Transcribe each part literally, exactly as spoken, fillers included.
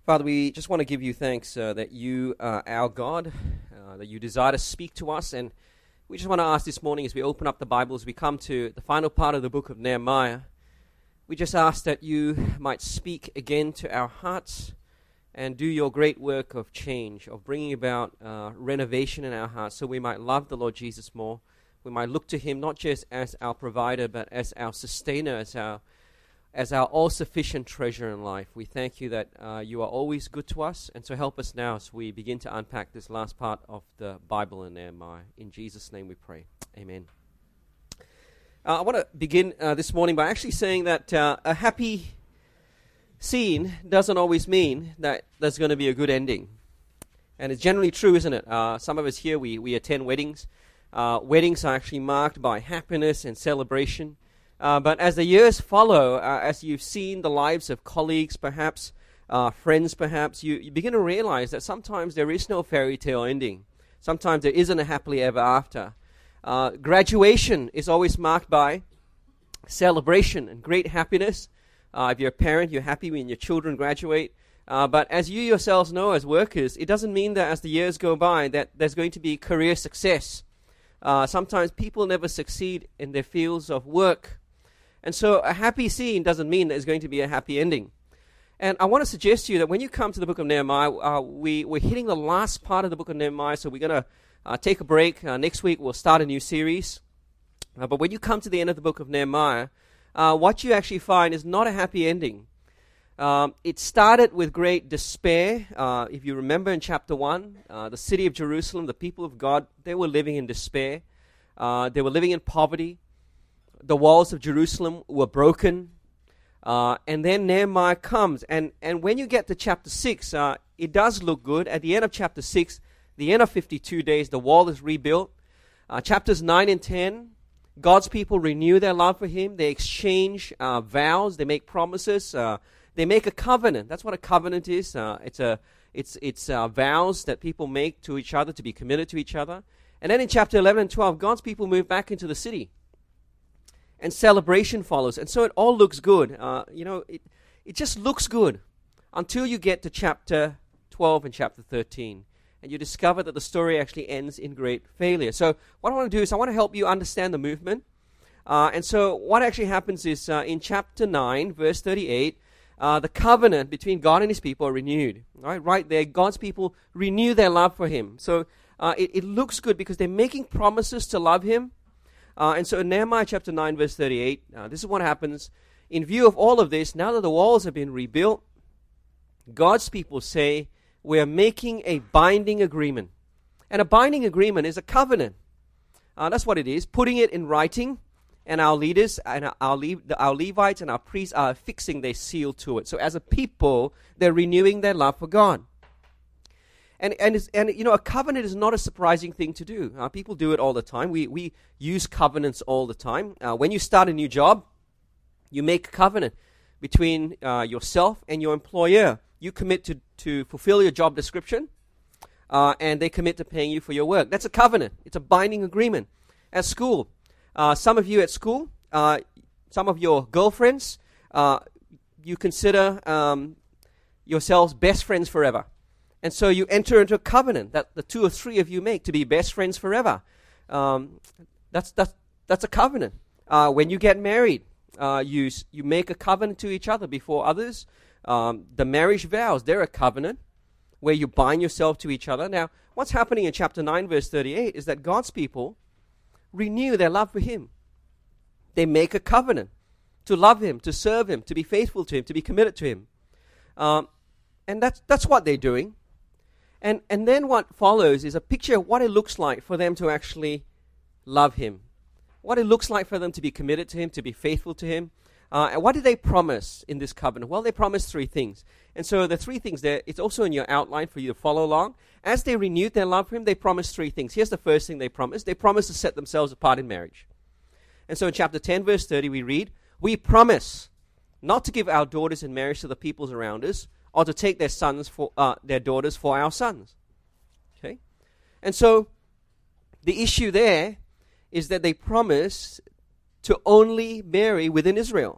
Father, we just want to give you thanks uh, that you are our God, uh, that you desire to speak to us. And we just want to ask this morning as we open up the Bible, as we come to the final part of the book of Nehemiah, we just ask that you might speak again to our hearts and do your great work of change, of bringing about uh, renovation in our hearts so we might love the Lord Jesus more. We might look to him not just as our provider, but as our sustainer, as our as our all-sufficient treasure in life. We thank you that uh, you are always good to us, and so help us now as we begin to unpack this last part of the Bible in Nehemiah. In Jesus' name we pray. Amen. Uh, I want to begin uh, this morning by actually saying that uh, a happy scene doesn't always mean that there's going to be a good ending. And it's generally true, isn't it? Uh, some of us here, we, we attend weddings. Uh, weddings are actually marked by happiness and celebration. Uh, but as the years follow, uh, as you've seen the lives of colleagues, perhaps, uh, friends, perhaps, you, you begin to realize that sometimes there is no fairy tale ending. Sometimes there isn't a happily ever after. Uh, graduation is always marked by celebration and great happiness. Uh, if you're a parent, you're happy when your children graduate. Uh, but as you yourselves know as workers, it doesn't mean that as the years go by that there's going to be career success. Uh, sometimes people never succeed in their fields of work. And so a happy scene doesn't mean there's going to be a happy ending. And I want to suggest to you that when you come to the book of Nehemiah, uh, we, we're hitting the last part of the book of Nehemiah, so we're going to uh, take a break. Uh, next week we'll start a new series. Uh, but when you come to the end of the book of Nehemiah, uh, what you actually find is not a happy ending. Um, it started with great despair. Uh, if you remember in chapter one, uh, the city of Jerusalem, the people of God, they were living in despair. Uh, they were living in poverty. The walls of Jerusalem were broken. Uh, and then Nehemiah comes. And, and when you get to chapter six, uh, it does look good. At the end of chapter six, the end of fifty-two days, the wall is rebuilt. Uh, chapters nine and ten, God's people renew their love for him. They exchange uh, vows. They make promises. Uh, they make a covenant. That's what a covenant is. Uh, it's a, it's, it's uh, vows that people make to each other to be committed to each other. And then in chapter eleven and twelve, God's people move back into the city. And celebration follows. And so it all looks good. Uh, you know, it, it just looks good until you get to chapter twelve and chapter thirteen. And you discover that the story actually ends in great failure. So what I want to do is I want to help you understand the movement. Uh, and so what actually happens is uh, in chapter nine, verse thirty-eight, uh, the covenant between God and his people are renewed. Right, right there, God's people renew their love for him. So uh, it, it looks good because they're making promises to love him. Uh, and so in Nehemiah chapter nine, verse thirty-eight, uh, this is what happens. In view of all of this, now that the walls have been rebuilt, God's people say, we are making a binding agreement. And a binding agreement is a covenant. Uh, that's what it is, putting it in writing, and our leaders, and our, our, Le- our Levites and our priests are affixing their seal to it. So as a people, they're renewing their love for God. And and it's, and you know, a covenant is not a surprising thing to do. Uh, people do it all the time. We we use covenants all the time. Uh, when you start a new job, you make a covenant between uh, yourself and your employer. You commit to, to fulfill your job description, uh, and they commit to paying you for your work. That's a covenant. It's a binding agreement. At school, uh, some of you at school, uh, some of your girlfriends, uh, you consider um, yourselves best friends forever. And so you enter into a covenant that the two or three of you make to be best friends forever. Um, that's that's that's a covenant. Uh, when you get married, uh, you you make a covenant to each other before others. Um, the marriage vows, they're a covenant where you bind yourself to each other. Now, what's happening in chapter nine, verse thirty-eight is that God's people renew their love for him. They make a covenant to love him, to serve him, to be faithful to him, to be committed to him. Um, and that's that's what they're doing. And and then what follows is a picture of what it looks like for them to actually love him. What it looks like for them to be committed to him, to be faithful to him. Uh, and what did they promise in this covenant? Well, they promised three things. And so the three things there, it's also in your outline for you to follow along. As they renewed their love for him, they promised three things. Here's the first thing they promised. They promised to set themselves apart in marriage. And so in chapter ten, verse thirty, we read, we promise not to give our daughters in marriage to the peoples around us, or to take their sons for uh, their daughters for our sons. Okay? And so the issue there is that they promise to only marry within Israel.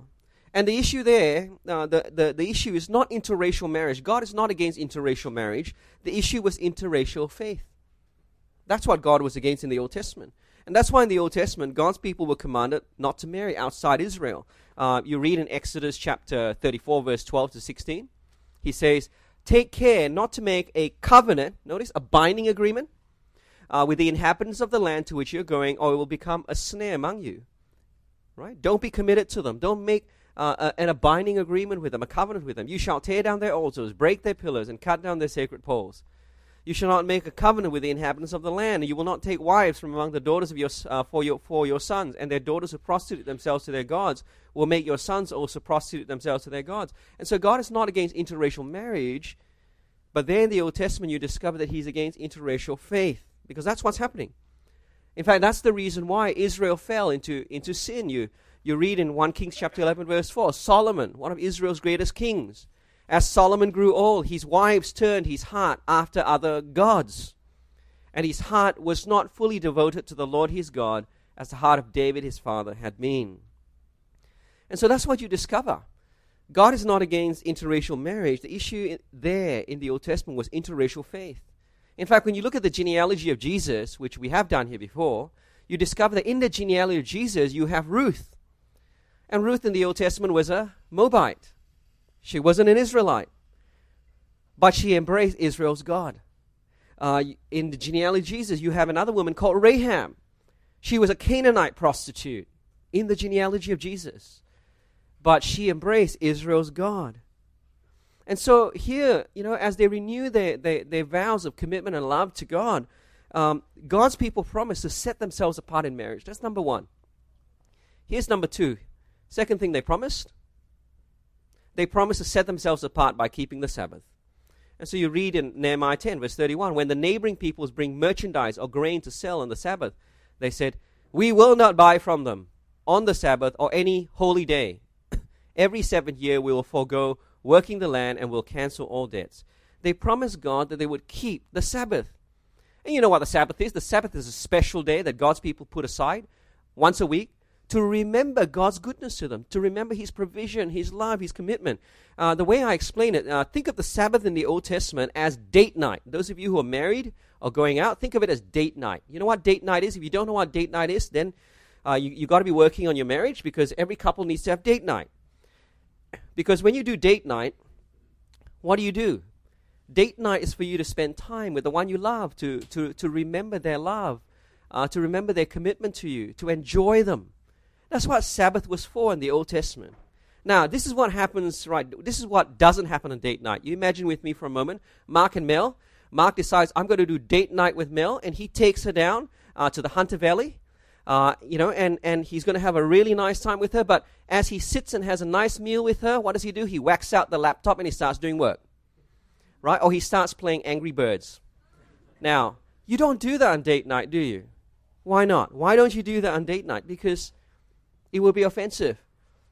And the issue there, uh, the, the, the issue is not interracial marriage. God is not against interracial marriage. The issue was interracial faith. That's what God was against in the Old Testament. And that's why in the Old Testament, God's people were commanded not to marry outside Israel. Uh, you read in Exodus chapter thirty-four, verse twelve to sixteen. He says, take care not to make a covenant, notice, a binding agreement, uh, with the inhabitants of the land to which you're going, or it will become a snare among you. Right? Don't be committed to them. Don't make uh, a, an, a binding agreement with them, a covenant with them. You shall tear down their altars, break their pillars, and cut down their sacred poles. You shall not make a covenant with the inhabitants of the land, and you will not take wives from among the daughters of your uh, for your for your sons, and their daughters who prostitute themselves to their gods will make your sons also prostitute themselves to their gods. And so God is not against interracial marriage, but there in the Old Testament you discover that He's against interracial faith, because that's what's happening. In fact, that's the reason why Israel fell into into sin. You you read in First Kings chapter eleven, verse four, Solomon, one of Israel's greatest kings. As Solomon grew old, his wives turned his heart after other gods. And his heart was not fully devoted to the Lord his God, as the heart of David his father had been. And so that's what you discover. God is not against interracial marriage. The issue there in the Old Testament was interracial faith. In fact, when you look at the genealogy of Jesus, which we have done here before, you discover that in the genealogy of Jesus, you have Ruth. And Ruth in the Old Testament was a Moabite. She wasn't an Israelite, but she embraced Israel's God. Uh, in the genealogy of Jesus, you have another woman called Rahab. She was a Canaanite prostitute in the genealogy of Jesus, but she embraced Israel's God. And so here, you know, as they renew their, their, their vows of commitment and love to God, um, God's people promise to set themselves apart in marriage. That's number one. Here's number two. Second thing they promised. They promised to set themselves apart by keeping the Sabbath. And so you read in Nehemiah ten, verse thirty-one, when the neighboring peoples bring merchandise or grain to sell on the Sabbath, they said, we will not buy from them on the Sabbath or any holy day. Every seventh year we will forego working the land and will cancel all debts. They promised God that they would keep the Sabbath. And you know what the Sabbath is? The Sabbath is a special day that God's people put aside once a week to remember God's goodness to them, to remember His provision, His love, His commitment. Uh, the way I explain it, uh, think of the Sabbath in the Old Testament as date night. Those of you who are married or going out, think of it as date night. You know what date night is? If you don't know what date night is, then uh, you, you got to be working on your marriage, because every couple needs to have date night. Because when you do date night, what do you do? Date night is for you to spend time with the one you love, to, to, to remember their love, uh, to remember their commitment to you, to enjoy them. That's what Sabbath was for in the Old Testament. Now, this is what happens, right? This is what doesn't happen on date night. You imagine with me for a moment, Mark and Mel. Mark decides, I'm going to do date night with Mel, and he takes her down uh, to the Hunter Valley, uh, you know, and, and he's going to have a really nice time with her. But as he sits and has a nice meal with her, what does he do? He whacks out the laptop and he starts doing work, right? Or he starts playing Angry Birds. Now, you don't do that on date night, do you? Why not? Why don't you do that on date night? Because it will be offensive.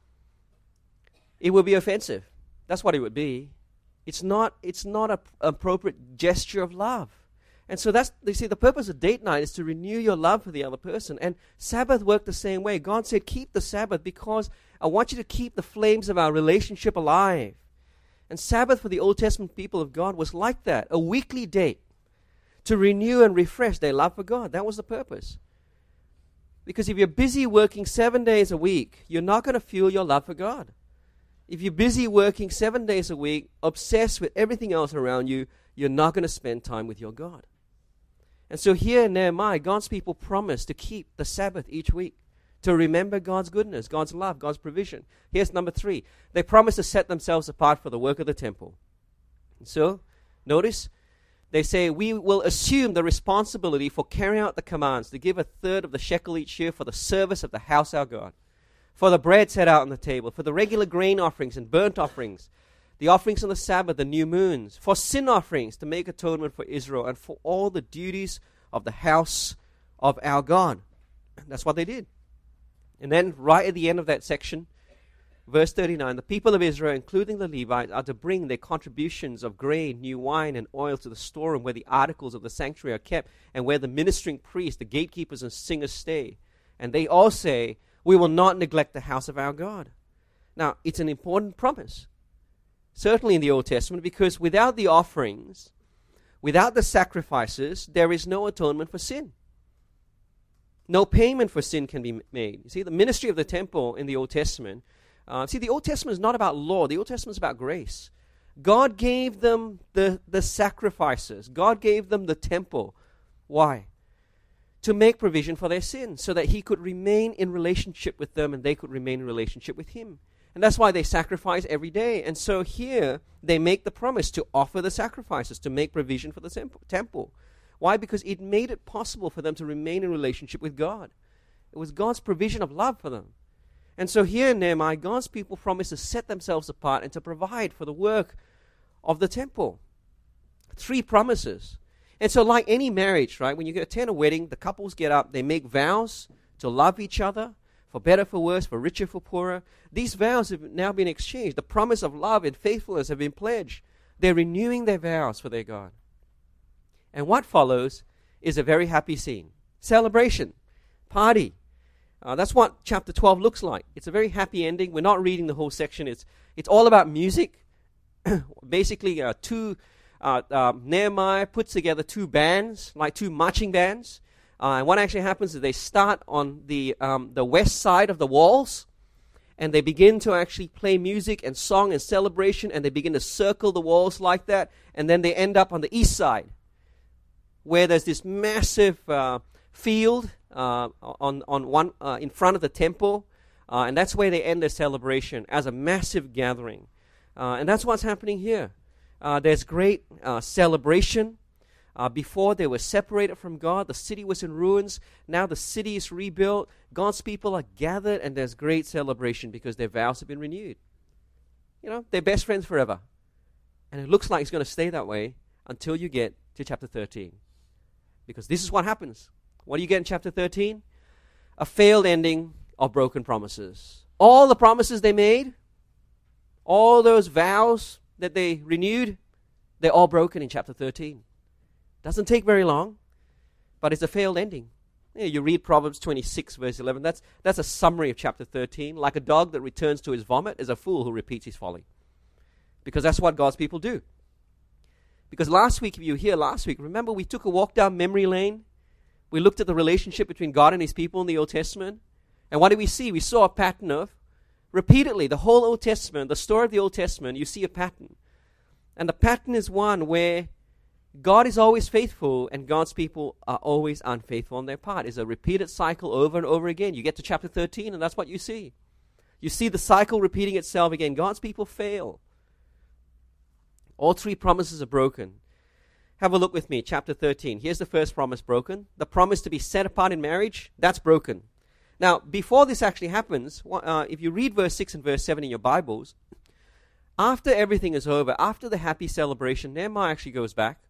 It will be offensive. That's what it would be. It's not, it's not an appropriate gesture of love. And so that's, you see, the purpose of date night is to renew your love for the other person. And Sabbath worked the same way. God said, keep the Sabbath because I want you to keep the flames of our relationship alive. And Sabbath for the Old Testament people of God was like that, a weekly date to renew and refresh their love for God. That was the purpose. Because if you're busy working seven days a week, you're not going to fuel your love for God. If you're busy working seven days a week, obsessed with everything else around you, you're not going to spend time with your God. And so here in Nehemiah, God's people promise to keep the Sabbath each week, to remember God's goodness, God's love, God's provision. Here's number three. They promise to set themselves apart for the work of the temple. And so, notice, they say, we will assume the responsibility for carrying out the commands to give a third of the shekel each year for the service of the house our God, for the bread set out on the table, for the regular grain offerings and burnt offerings, the offerings on the Sabbath, the new moons, for sin offerings to make atonement for Israel, and for all the duties of the house of our God. That's what they did. And then right at the end of that section, verse thirty-nine, the people of Israel, including the Levites, are to bring their contributions of grain, new wine, and oil to the storeroom where the articles of the sanctuary are kept, and where the ministering priests, the gatekeepers, and singers stay. And they all say, we will not neglect the house of our God. Now, it's an important promise, certainly in the Old Testament, because without the offerings, without the sacrifices, there is no atonement for sin. No payment for sin can be made. You see, the ministry of the temple in the Old Testament, uh, see, the Old Testament is not about law. The Old Testament is about grace. God gave them the, the sacrifices. God gave them the temple. Why? To make provision for their sins, so that he could remain in relationship with them and they could remain in relationship with him. And that's why they sacrifice every day. And so here, they make the promise to offer the sacrifices, to make provision for the temple. Why? Because it made it possible for them to remain in relationship with God. It was God's provision of love for them. And so here in Nehemiah, God's people promise to set themselves apart and to provide for the work of the temple. Three promises. And so like any marriage, right, when you attend a wedding, the couples get up, they make vows to love each other, for better, for worse, for richer, for poorer. These vows have now been exchanged. The promise of love and faithfulness have been pledged. They're renewing their vows for their God. And what follows is a very happy scene. Celebration. Party. Uh, that's what chapter twelve looks like. It's a very happy ending. We're not reading the whole section. It's it's all about music. Basically, uh, two uh, uh, Nehemiah puts together two bands, like two marching bands. Uh, and what actually happens is they start on the um, the west side of the walls, and they begin to actually play music and song and celebration, and they begin to circle the walls like that, and then they end up on the east side, where there's this massive uh, field uh, on on one uh, in front of the temple, uh, and that's where they end their celebration as a massive gathering, uh, and that's what's happening here. Uh, there's great uh, celebration. Uh, before they were separated from God, the city was in ruins. Now the city is rebuilt. God's people are gathered, and there's great celebration because their vows have been renewed. You know, they're best friends forever, and it looks like it's going to stay that way until you get to chapter thirteen. Because this is what happens. What do you get in chapter thirteen? A failed ending of broken promises. All the promises they made, all those vows that they renewed, they're all broken in chapter thirteen. Doesn't take very long, but it's a failed ending. Yeah, you read Proverbs twenty-six, verse eleven. That's, that's a summary of chapter thirteen. Like a dog that returns to his vomit is a fool who repeats his folly. Because that's what God's people do. Because last week, if you were here last week, remember we took a walk down memory lane. We looked at the relationship between God and his people in the Old Testament. And what did we see? We saw a pattern of, repeatedly, the whole Old Testament, the story of the Old Testament, you see a pattern. And the pattern is one where God is always faithful and God's people are always unfaithful on their part. It's a repeated cycle over and over again. You get to chapter thirteen and that's what you see. You see the cycle repeating itself again. God's people fail. All three promises are broken. Have a look with me, chapter thirteen. Here's the first promise broken. The promise to be set apart in marriage, that's broken. Now, before this actually happens, uh, if you read verse six and verse seven in your Bibles, after everything is over, after the happy celebration, Nehemiah actually goes back.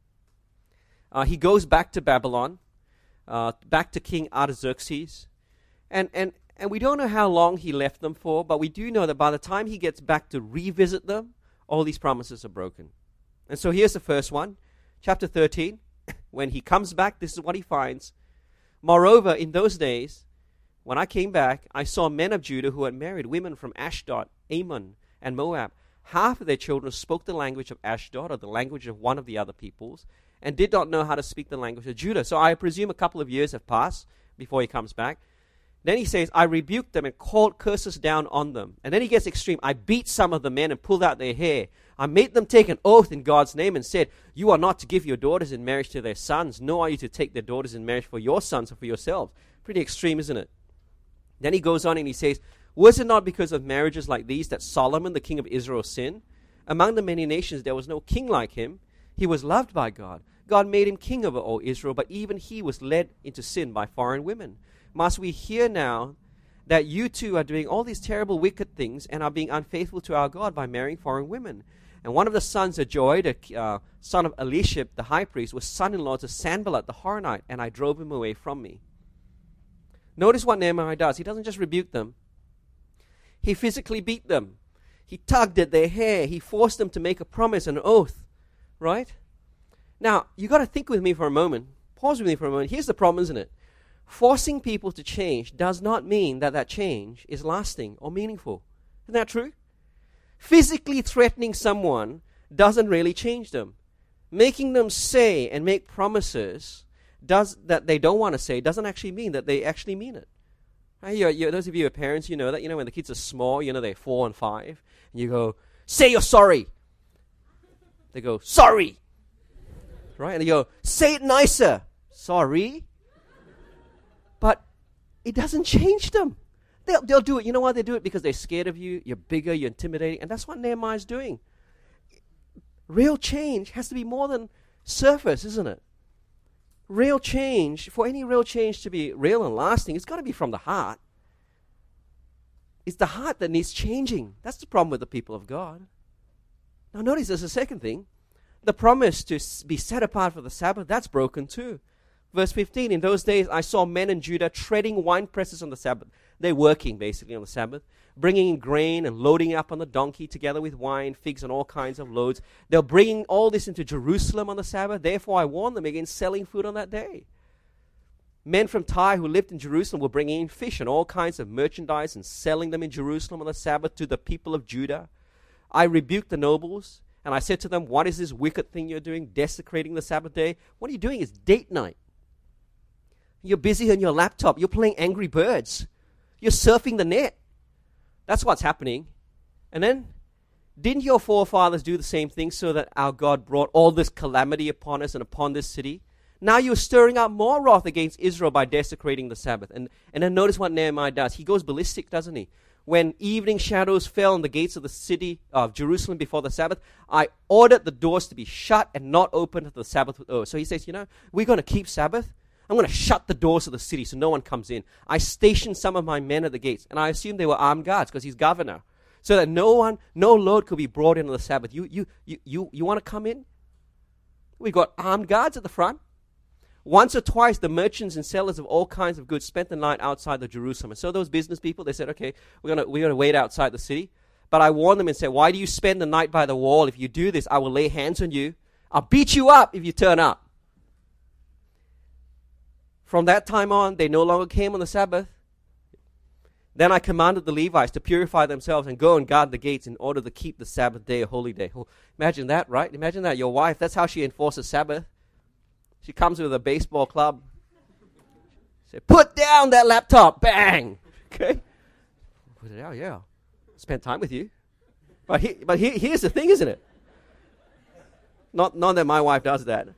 Uh, he goes back to Babylon, uh, back to King Artaxerxes, and, and, and we don't know how long he left them for, but we do know that by the time he gets back to revisit them, all these promises are broken. And so here's the first one, chapter thirteen. When he comes back, this is what he finds. Moreover, in those days, when I came back, I saw men of Judah who had married women from Ashdod, Ammon, and Moab. Half of their children spoke the language of Ashdod, or the language of one of the other peoples, and did not know how to speak the language of Judah. So I presume a couple of years have passed before he comes back. Then he says, I rebuked them and called curses down on them. And then he gets extreme. I beat some of the men and pulled out their hair. I made them take an oath in God's name and said, you are not to give your daughters in marriage to their sons, nor are you to take their daughters in marriage for your sons or for yourselves. Pretty extreme, isn't it? Then he goes on and he says, was it not because of marriages like these that Solomon, the king of Israel, sinned? Among the many nations there was no king like him. He was loved by God. God made him king over all Israel, but even he was led into sin by foreign women. Must we hear now that you too are doing all these terrible wicked things and are being unfaithful to our God by marrying foreign women? And one of the sons of Joy, the uh, son of Elishib, the high priest, was son-in-law to Sanballat the Horonite, and I drove him away from me. Notice what Nehemiah does. He doesn't just rebuke them. He physically beat them. He tugged at their hair. He forced them to make a promise, an oath. Right? Now, you got to think with me for a moment. Pause with me for a moment. Here's the problem, isn't it? Forcing people to change does not mean that that change is lasting or meaningful. Isn't that true? Physically threatening someone doesn't really change them. Making them say and make promises does that they don't want to say doesn't actually mean that they actually mean it. Right? You're, you're, those of you who are parents, you know that. You know when the kids are small, you know they're four and five, and you go, say you're sorry. They go, sorry. Right? And they go, say it nicer. Sorry. But it doesn't change them. They'll, they'll do it. You know why they do it? Because they're scared of you. You're bigger. You're intimidating. And that's what Nehemiah's doing. Real change has to be more than surface, isn't it? Real change, for any real change to be real and lasting, it's got to be from the heart. It's the heart that needs changing. That's the problem with the people of God. Now notice there's a second thing. The promise to be set apart for the Sabbath, that's broken too. Verse fifteen, in those days I saw men in Judah treading wine presses on the Sabbath. They're working basically on the Sabbath, bringing in grain and loading up on the donkey together with wine, figs and all kinds of loads. They're bringing all this into Jerusalem on the Sabbath. Therefore I warn them against selling food on that day. Men from Tyre who lived in Jerusalem were bringing in fish and all kinds of merchandise and selling them in Jerusalem on the Sabbath to the people of Judah. I rebuked the nobles and I said to them, what is this wicked thing you're doing, desecrating the Sabbath day? What are you doing? It's date night. You're busy on your laptop. You're playing Angry Birds. You're surfing the net. That's what's happening. And then, didn't your forefathers do the same thing so that our God brought all this calamity upon us and upon this city? Now you're stirring up more wrath against Israel by desecrating the Sabbath. And, and then notice what Nehemiah does. He goes ballistic, doesn't he? When evening shadows fell on the gates of the city of Jerusalem before the Sabbath, I ordered the doors to be shut and not opened until the Sabbath. Oh, so he says, you know, we're going to keep Sabbath. I'm going to shut the doors of the city so no one comes in. I stationed some of my men at the gates, and I assume they were armed guards because he's governor, so that no one, no load could be brought in on the Sabbath. You, you, you, you, you want to come in? We got armed guards at the front. Once or twice, the merchants and sellers of all kinds of goods spent the night outside of Jerusalem. And so those business people, they said, okay, we're going we're gonna wait outside the city. But I warned them and said, why do you spend the night by the wall? If you do this, I will lay hands on you. I'll beat you up if you turn up. From that time on, they no longer came on the Sabbath. Then I commanded the Levites to purify themselves and go and guard the gates in order to keep the Sabbath day a holy day. Oh, imagine that, right? Imagine that. Your wife, that's how she enforces Sabbath. She comes with a baseball club. Say, put down that laptop. Bang. Okay? Put it out, yeah. Spent time with you. But, he, but he, here's the thing, isn't it? Not, not that my wife does that.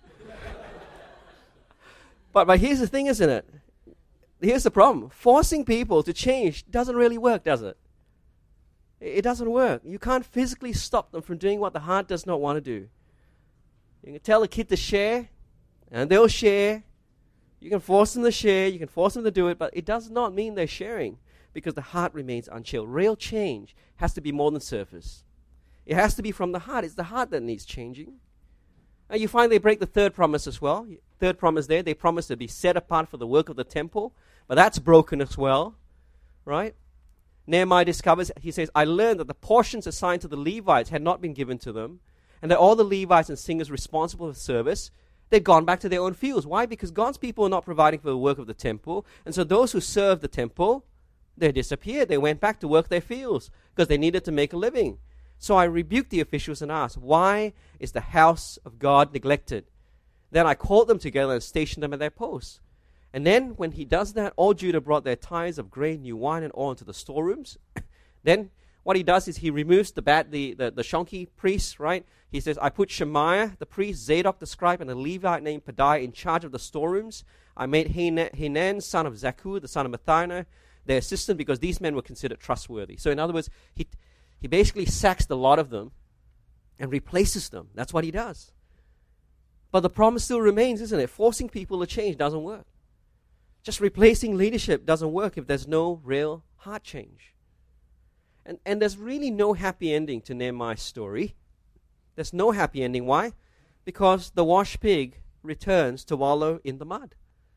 But, but here's the thing, isn't it? Here's the problem. Forcing people to change doesn't really work, does it? It doesn't work. You can't physically stop them from doing what the heart does not want to do. You can tell a kid to share, and they'll share. You can force them to share. You can force them to do it, but it does not mean they're sharing because the heart remains unchilled. Real change has to be more than surface. It has to be from the heart. It's the heart that needs changing. And you find they break the third promise as well. Third promise there, they promise to be set apart for the work of the temple. But that's broken as well, right? Nehemiah discovers, he says, I learned that the portions assigned to the Levites had not been given to them, and that all the Levites and singers responsible for service, they'd gone back to their own fields. Why? Because God's people are not providing for the work of the temple, and so those who served the temple, they disappeared. They went back to work their fields because they needed to make a living. So I rebuked the officials and asked, why is the house of God neglected? Then I called them together and stationed them at their posts. And then when he does that, all Judah brought their tithes of grain, new wine, and oil into the storerooms. Then what he does is he removes the bad, the, the, the Shonki priests, right? He says, I put Shemaiah, the priest, Zadok the scribe, and a Levite named Pedaiah in charge of the storerooms. I made Hanan, son of Zakkur, the son of Matthiah, their assistant, because these men were considered trustworthy. So in other words, he... He basically sacks the lot of them and replaces them. That's what he does. But the promise still remains, isn't it? Forcing people to change doesn't work. Just replacing leadership doesn't work if there's no real heart change. And, and there's really no happy ending to Nehemiah's story. There's no happy ending. Why? Because the washed pig returns to wallow in the mud.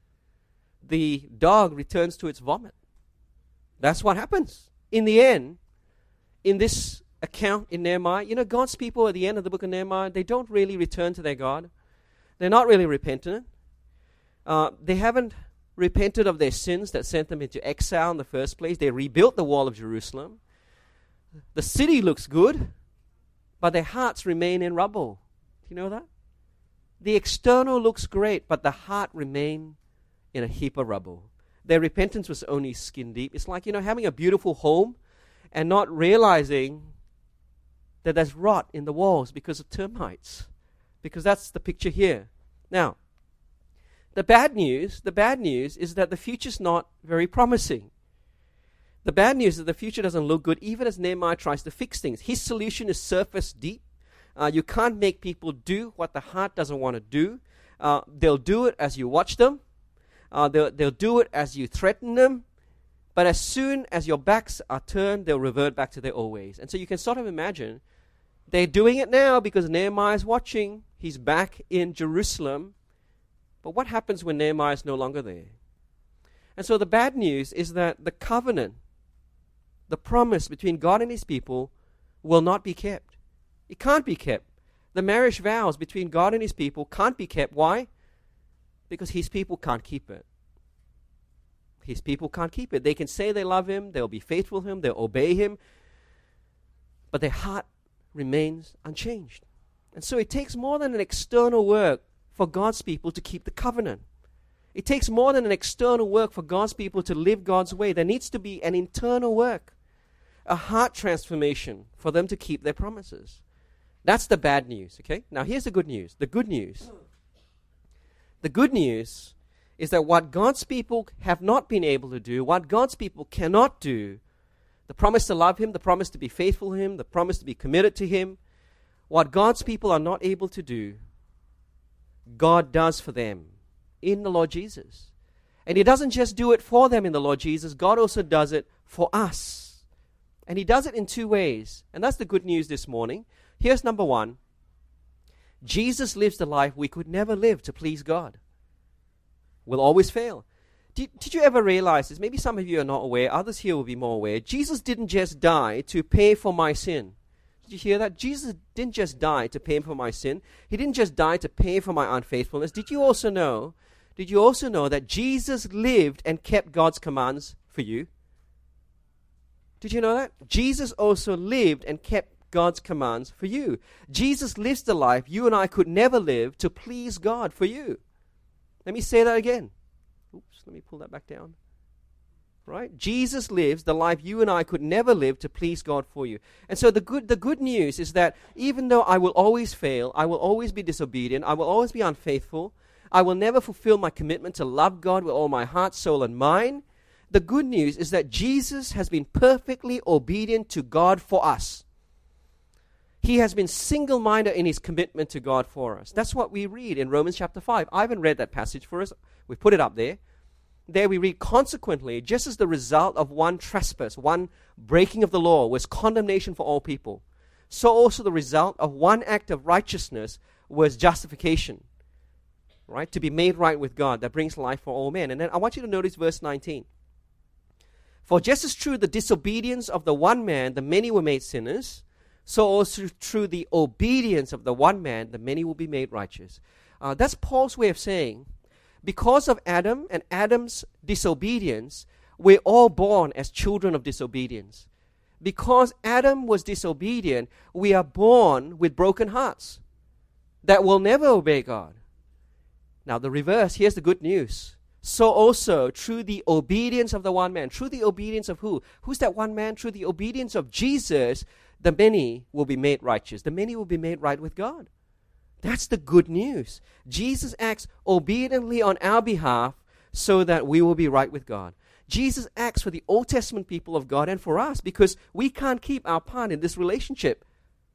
The dog returns to its vomit. That's what happens. In the end, in this account in Nehemiah, you know, God's people at the end of the book of Nehemiah, they don't really return to their God. They're not really repentant. Uh, they haven't repented of their sins that sent them into exile in the first place. They rebuilt the wall of Jerusalem. The city looks good, but their hearts remain in rubble. Do you know that? The external looks great, but the heart remained in a heap of rubble. Their repentance was only skin deep. It's like, you know, having a beautiful home and not realizing that there's rot in the walls because of termites. Because that's the picture here. Now, the bad news, the bad news is that the future's not very promising. The bad news is that the future doesn't look good, even as Nehemiah tries to fix things. His solution is surface deep. Uh, you can't make people do what the heart doesn't want to do. Uh, they'll do it as you watch them. Uh, they'll, they'll do it as you threaten them. But as soon as your backs are turned, they'll revert back to their old ways. And so you can sort of imagine they're doing it now because Nehemiah is watching. He's back in Jerusalem. But what happens when Nehemiah is no longer there? And so the bad news is that the covenant, the promise between God and his people, will not be kept. It can't be kept. The marriage vows between God and his people can't be kept. Why? Because his people can't keep it. His people can't keep it. They can say they love him, they'll be faithful to him, they'll obey him, but their heart remains unchanged. And so it takes more than an external work for God's people to keep the covenant. It takes more than an external work for God's people to live God's way. There needs to be an internal work, a heart transformation for them to keep their promises. That's the bad news, okay? Now here's the good news. The good news. The good news is that what God's people have not been able to do, what God's people cannot do, the promise to love him, the promise to be faithful to him, the promise to be committed to him, what God's people are not able to do, God does for them in the Lord Jesus. And he doesn't just do it for them in the Lord Jesus, God also does it for us. And he does it in two ways. And that's the good news this morning. Here's number one. Jesus lives the life we could never live to please God. We'll always fail. Did, did you ever realize this? Maybe some of you are not aware. Others here will be more aware. Jesus didn't just die to pay for my sin. Did you hear that? Jesus didn't just die to pay for my sin. He didn't just die to pay for my unfaithfulness. Did you also know, did you also know that Jesus lived and kept God's commands for you? Did you know that? Jesus also lived and kept God's commands for you. Jesus lives the life you and I could never live to please God for you. Let me say that again. Oops, let me pull that back down. Right? Jesus lives the life you and I could never live to please God for you. And so the good the good news is that even though I will always fail, I will always be disobedient, I will always be unfaithful, I will never fulfill my commitment to love God with all my heart, soul, and mind, the good news is that Jesus has been perfectly obedient to God for us. He has been single-minded in his commitment to God for us. That's what we read in Romans chapter five. I haven't read that passage for us. We've put it up there. There we read, consequently, just as the result of one trespass, one breaking of the law was condemnation for all people, so also the result of one act of righteousness was justification, right? To be made right with God, that brings life for all men. And then I want you to notice verse nineteen. For just as through the disobedience of the one man, the many were made sinners, so also through the obedience of the one man, the many will be made righteous. Uh, that's Paul's way of saying, because of Adam and Adam's disobedience, we're all born as children of disobedience. Because Adam was disobedient, we are born with broken hearts that will never obey God. Now the reverse, here's the good news. So also, through the obedience of the one man, through the obedience of who? Who's that one man? Through the obedience of Jesus, the many will be made righteous. The many will be made right with God. That's the good news. Jesus acts obediently on our behalf so that we will be right with God. Jesus acts for the Old Testament people of God and for us because we can't keep our part in this relationship.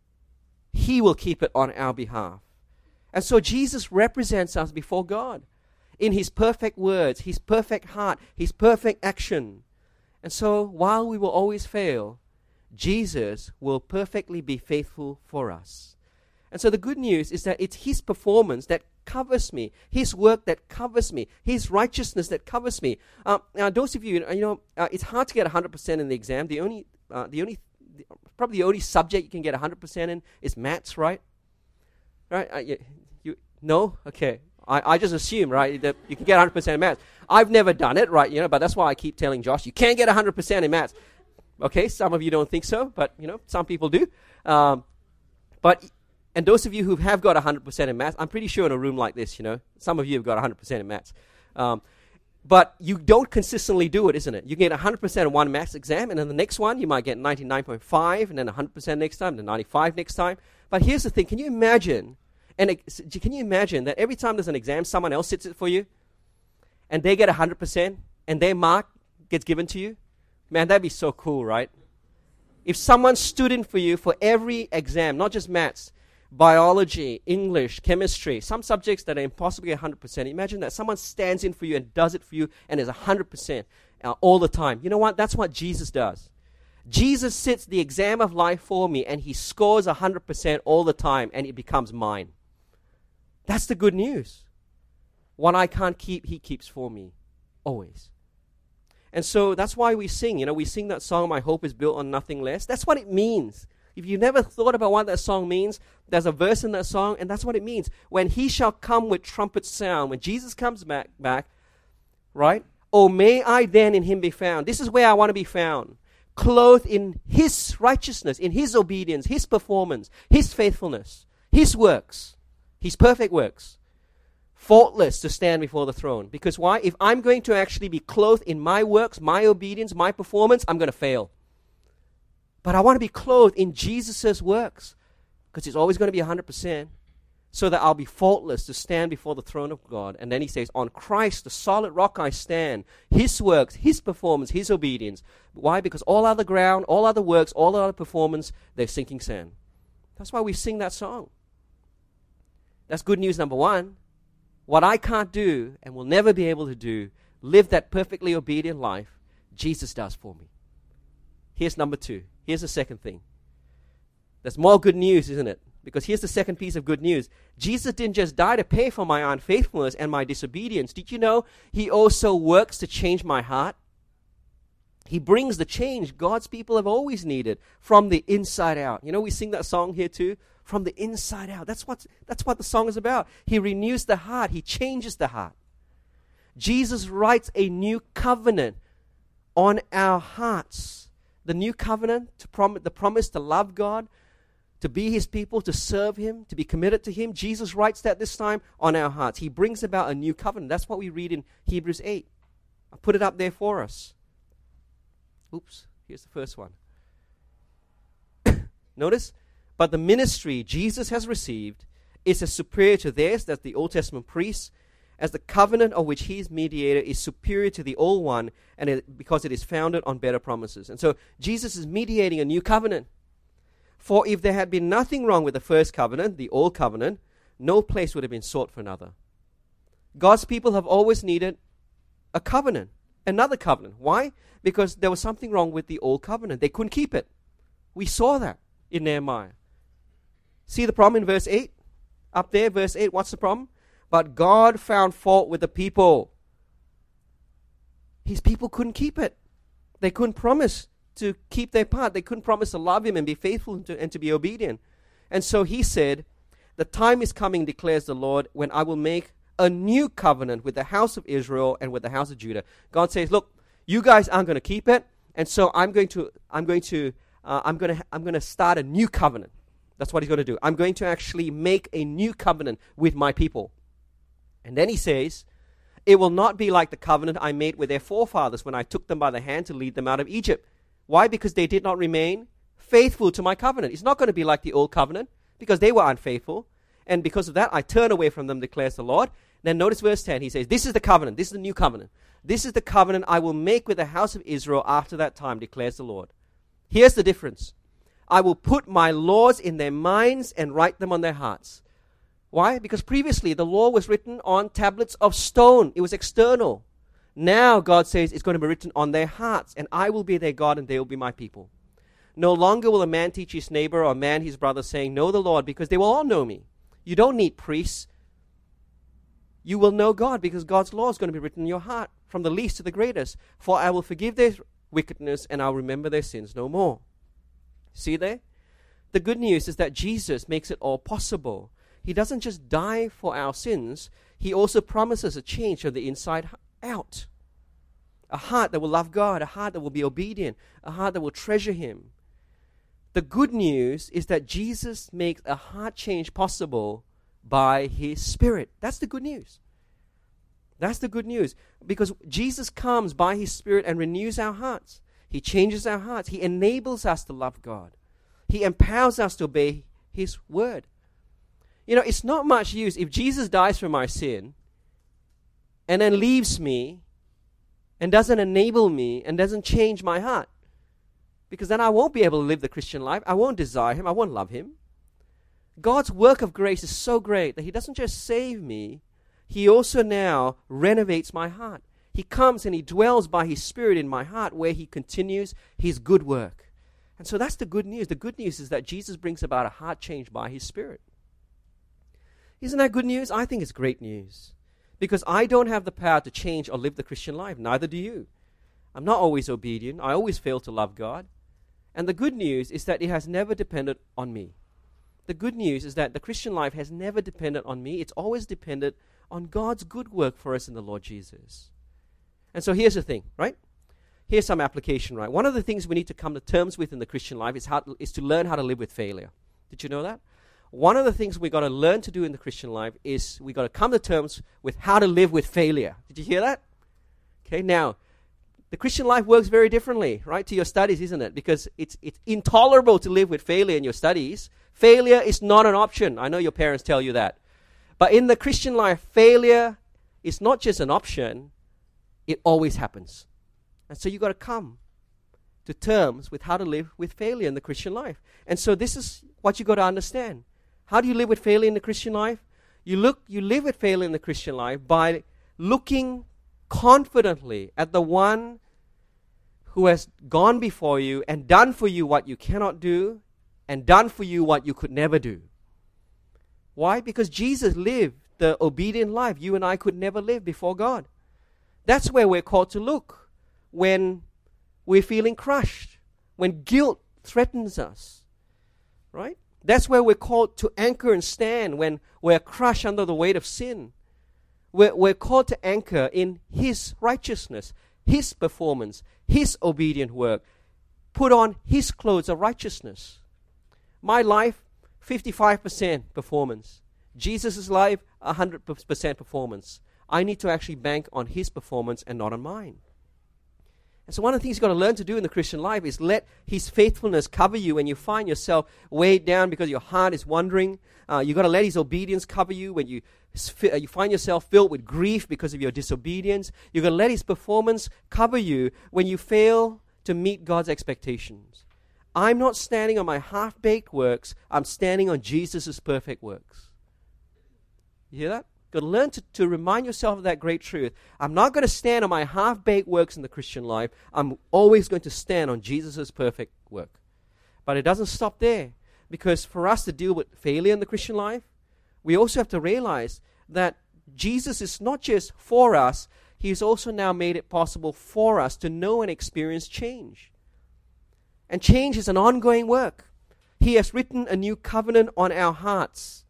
He will keep it on our behalf. And so Jesus represents us before God in his perfect words, his perfect heart, his perfect action. And so while we will always fail, Jesus will perfectly be faithful for us. And so the good news is that it's his performance that covers me, his work that covers me, his righteousness that covers me. Uh, now, those of you, you know, uh, it's hard to get one hundred percent in the exam. The only, uh, the only, the, probably the only subject you can get one hundred percent in is maths, right? Right? Uh, you, you no? Okay. I, I just assume, right, that you can get one hundred percent in maths. I've never done it, right, you know, but that's why I keep telling Josh, you can't get one hundred percent in maths. Okay, some of you don't think so, but, you know, some people do. Um, but, and those of you who have got one hundred percent in maths, I'm pretty sure in a room like this, you know, some of you have got one hundred percent in maths. Um, but you don't consistently do it, isn't it? You get one hundred percent in one maths exam, and then the next one, you might get ninety-nine point five, and then one hundred percent next time, then ninety-five next time. But here's the thing, can you imagine, and it, can you imagine that every time there's an exam, someone else sits it for you, and they get one hundred percent, and their mark gets given to you? Man, that'd be so cool, right? If someone stood in for you for every exam, not just maths, biology, English, chemistry, some subjects that are impossibly one hundred percent. Imagine that someone stands in for you and does it for you and is one hundred percent uh, all the time. You know what? That's what Jesus does. Jesus sits the exam of life for me and he scores one hundred percent all the time and it becomes mine. That's the good news. What I can't keep, he keeps for me. Always. And so that's why we sing. You know, we sing that song, My Hope is Built on Nothing Less. That's what it means. If you've never thought about what that song means, there's a verse in that song, and that's what it means. When he shall come with trumpet sound, when Jesus comes back, back, right? Oh, may I then in him be found. This is where I want to be found. Clothed in his righteousness, in his obedience, his performance, his faithfulness, his works, his perfect works. Faultless to stand before the throne. Because why? If I'm going to actually be clothed in my works, my obedience, my performance, I'm going to fail. But I want to be clothed in Jesus' works, because it's always going to be one hundred percent, so that I'll be faultless to stand before the throne of God. And then he says, on Christ, the solid rock I stand, his works, his performance, his obedience. Why? Because all other ground, all other works, all other performance, they're sinking sand. That's why we sing that song. That's good news number one. What I can't do and will never be able to do, live that perfectly obedient life, Jesus does for me. Here's number two. Here's the second thing. There's more good news, isn't it? Because here's the second piece of good news. Jesus didn't just die to pay for my unfaithfulness and my disobedience. Did you know he also works to change my heart? He brings the change God's people have always needed from the inside out. You know, we sing that song here too. From the inside out. That's what, that's what the song is about. He renews the heart. He changes the heart. Jesus writes a new covenant on our hearts. The new covenant, to prom- the promise to love God, to be his people, to serve him, to be committed to him. Jesus writes that this time on our hearts. He brings about a new covenant. That's what we read in Hebrews eight. I'll put it up there for us. Oops, here's the first one. Notice, but the ministry Jesus has received is as superior to theirs, that's the Old Testament priests, as the covenant of which he is mediator is superior to the old one, and it, because it is founded on better promises. And so Jesus is mediating a new covenant. For if there had been nothing wrong with the first covenant, the old covenant, no place would have been sought for another. God's people have always needed a covenant, another covenant. Why? Because there was something wrong with the old covenant. They couldn't keep it. We saw that in Nehemiah. See the problem in verse eight? Up there, verse eight, what's the problem? But God found fault with the people. His people couldn't keep it. They couldn't promise to keep their part. They couldn't promise to love him and be faithful and to, and to be obedient. And so he said, the time is coming, declares the Lord, when I will make a new covenant with the house of Israel and with the house of Judah. God says, look, you guys aren't going to keep it, and so I'm going to, I'm going to, uh, I'm going to, I'm going to start a new covenant. That's what he's going to do. I'm going to actually make a new covenant with my people. And then he says, it will not be like the covenant I made with their forefathers when I took them by the hand to lead them out of Egypt. Why? Because they did not remain faithful to my covenant. It's not going to be like the old covenant because they were unfaithful. And because of that, I turn away from them, declares the Lord. Then notice verse ten. He says, this is the covenant. This is the new covenant. This is the covenant I will make with the house of Israel after that time, declares the Lord. Here's the difference. I will put my laws in their minds and write them on their hearts. Why? Because previously the law was written on tablets of stone. It was external. Now God says it's going to be written on their hearts, and I will be their God and they will be my people. No longer will a man teach his neighbor or a man his brother, saying, know the Lord, because they will all know me. You don't need priests. You will know God because God's law is going to be written in your heart, from the least to the greatest. For I will forgive their wickedness and I'll remember their sins no more. See there? The good news is that Jesus makes it all possible. He doesn't just die for our sins. He also promises a change from the inside out. a heart that will love God, a heart that will be obedient, a heart that will treasure Him. The good news is that Jesus makes a heart change possible by His Spirit. That's the good news. That's the good news. Because Jesus comes by His Spirit and renews our hearts. He changes our hearts. He enables us to love God. He empowers us to obey His word. You know, it's not much use if Jesus dies for my sin and then leaves me and doesn't enable me and doesn't change my heart. Because then I won't be able to live the Christian life. I won't desire Him. I won't love Him. God's work of grace is so great that He doesn't just save me, He also now renovates my heart. He comes and He dwells by His Spirit in my heart where He continues His good work. And so that's the good news. The good news is that Jesus brings about a heart change by His Spirit. Isn't that good news? I think it's great news. Because I don't have the power to change or live the Christian life. Neither do you. I'm not always obedient. I always fail to love God. And the good news is that it has never depended on me. The good news is that the Christian life has never depended on me. It's always depended on God's good work for us in the Lord Jesus. And so here's the thing, right? Here's some application, right? One of the things we need to come to terms with in the Christian life is, how to, is to learn how to live with failure. Did you know that? One of the things we've got to learn to do in the Christian life is we've got to come to terms with how to live with failure. Did you hear that? Okay, now, the Christian life works very differently, right, to your studies, isn't it? Because it's it's intolerable to live with failure in your studies. Failure is not an option. I know your parents tell you that. But in the Christian life, failure is not just an option, it always happens. And so you've got to come to terms with how to live with failure in the Christian life. And so this is what you've got to understand. How do you live with failure in the Christian life? You look, you live with failure in the Christian life by looking confidently at the one who has gone before you and done for you what you cannot do and done for you what you could never do. Why? Because Jesus lived the obedient life you and I could never live before God. That's where we're called to look when we're feeling crushed, when guilt threatens us, right? That's where we're called to anchor and stand when we're crushed under the weight of sin. We're, we're called to anchor in His righteousness, His performance, His obedient work. Put on His clothes of righteousness. My life, fifty-five percent performance. Jesus' life, one hundred percent performance. I need to actually bank on His performance and not on mine. And so one of the things you've got to learn to do in the Christian life is let His faithfulness cover you when you find yourself weighed down because your heart is wandering. Uh, you've got to let His obedience cover you when you, you find yourself filled with grief because of your disobedience. You've got to let His performance cover you when you fail to meet God's expectations. I'm not standing on my half-baked works. I'm standing on Jesus' perfect works. You hear that? You've got to learn to, to remind yourself of that great truth. I'm not going to stand on my half-baked works in the Christian life. I'm always going to stand on Jesus' perfect work. But it doesn't stop there. Because for us to deal with failure in the Christian life, we also have to realize that Jesus is not just for us, He's also now made it possible for us to know and experience change. And change is an ongoing work. He has written a new covenant on our hearts.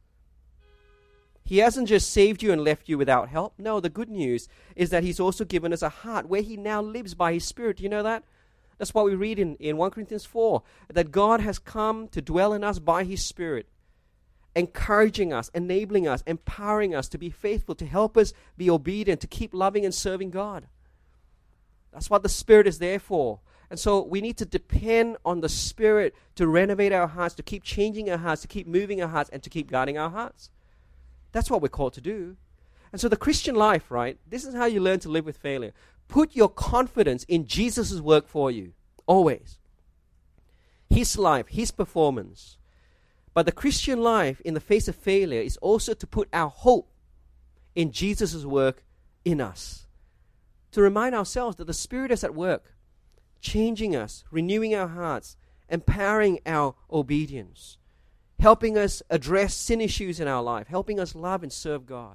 He hasn't just saved you and left you without help. No, the good news is that He's also given us a heart where He now lives by His Spirit. Do you know that? That's what we read in, in First Corinthians four, that God has come to dwell in us by His Spirit, encouraging us, enabling us, empowering us to be faithful, to help us be obedient, to keep loving and serving God. That's what the Spirit is there for. And so we need to depend on the Spirit to renovate our hearts, to keep changing our hearts, to keep moving our hearts, and to keep guarding our hearts. That's what we're called to do. And so the Christian life, right, this is how you learn to live with failure. Put your confidence in Jesus' work for you, always. His life, His performance. But the Christian life in the face of failure is also to put our hope in Jesus' work in us. To remind ourselves that the Spirit is at work, changing us, renewing our hearts, empowering our obedience, helping us address sin issues in our life, helping us love and serve God.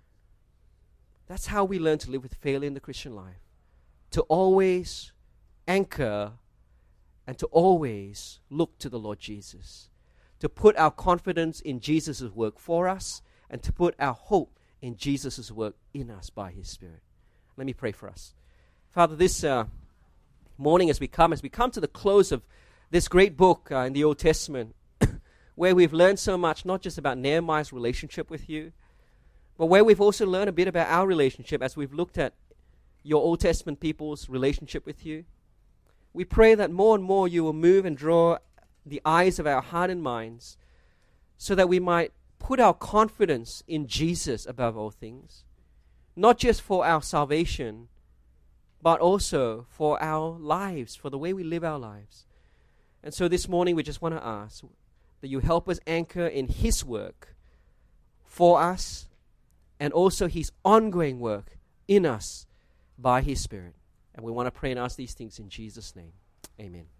That's how we learn to live with failure in the Christian life. To always anchor and to always look to the Lord Jesus. To put our confidence in Jesus' work for us and to put our hope in Jesus' work in us by His Spirit. Let me pray for us. Father, this uh, morning as we come, as we come to the close of this great book uh, in the Old Testament, where we've learned so much, not just about Nehemiah's relationship with you, but where we've also learned a bit about our relationship as we've looked at your Old Testament people's relationship with you. We pray that more and more you will move and draw the eyes of our heart and minds so that we might put our confidence in Jesus above all things, not just for our salvation, but also for our lives, for the way we live our lives. And so this morning we just want to ask that you help us anchor in His work for us and also His ongoing work in us by His Spirit. And we want to pray and ask these things in Jesus' name. Amen.